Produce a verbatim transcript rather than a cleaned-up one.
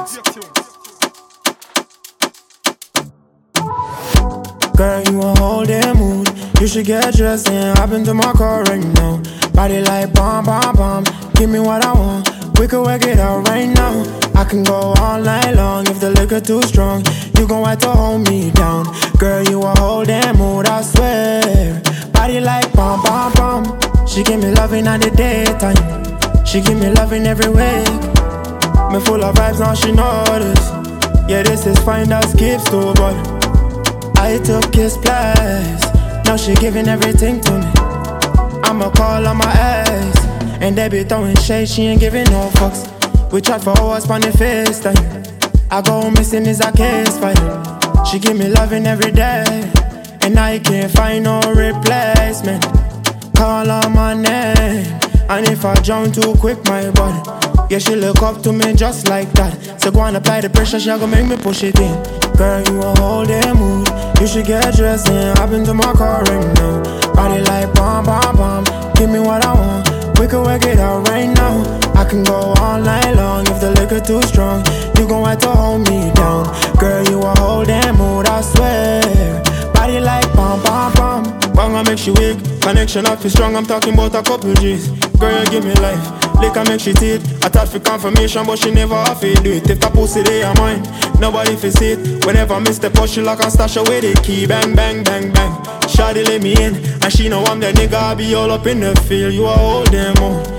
Girl, you a whole damn mood. You should get dressed and hop into my car right now. Body like bomb, bomb, bomb. Give me what I want. We can work it out right now. I can go all night long if the liquor too strong. You gon' have to hold me down. Girl, you a whole damn mood, I swear. Body like bomb, bomb, bomb. She give me loving at the daytime. She give me loving every week. Me full of vibes, now she notice. Yeah, this is fine, that skips too, but I took his place. Now she giving everything to me. I'ma call on my ex, and they be throwing shade, she ain't giving no fucks. We chat for hours on the FaceTime. I go missing is a case fight. She give me loving every day, and I can't find no replacement. Call on my name, and if I drown too quick, my body, yeah, she look up to me just like that. So go and apply the pressure, she gon' make me push it in. Girl, you a whole damn mood. You should get dressed and hop into my car right now. Body like bomb, bomb, bomb. Give me what I want. We can work it out right now. I can go all night long if the liquor too strong. You gon' have to hold me down. Girl, you a whole damn mood, I swear. Body like bomb, bomb, bomb. Bang, I make she weak. Connection up is strong, I'm talking about a couple G's. Girl, you give me life. Liquor make she teeth. I thought for confirmation, but she never off it. Do it if the pussy they are mine. Nobody fi see it. Whenever I miss the push, she lock and stash away the key. Bang, bang, bang, bang. Shawty let me in, and she know I'm the nigga. I be all up in the field. You a whole damn more.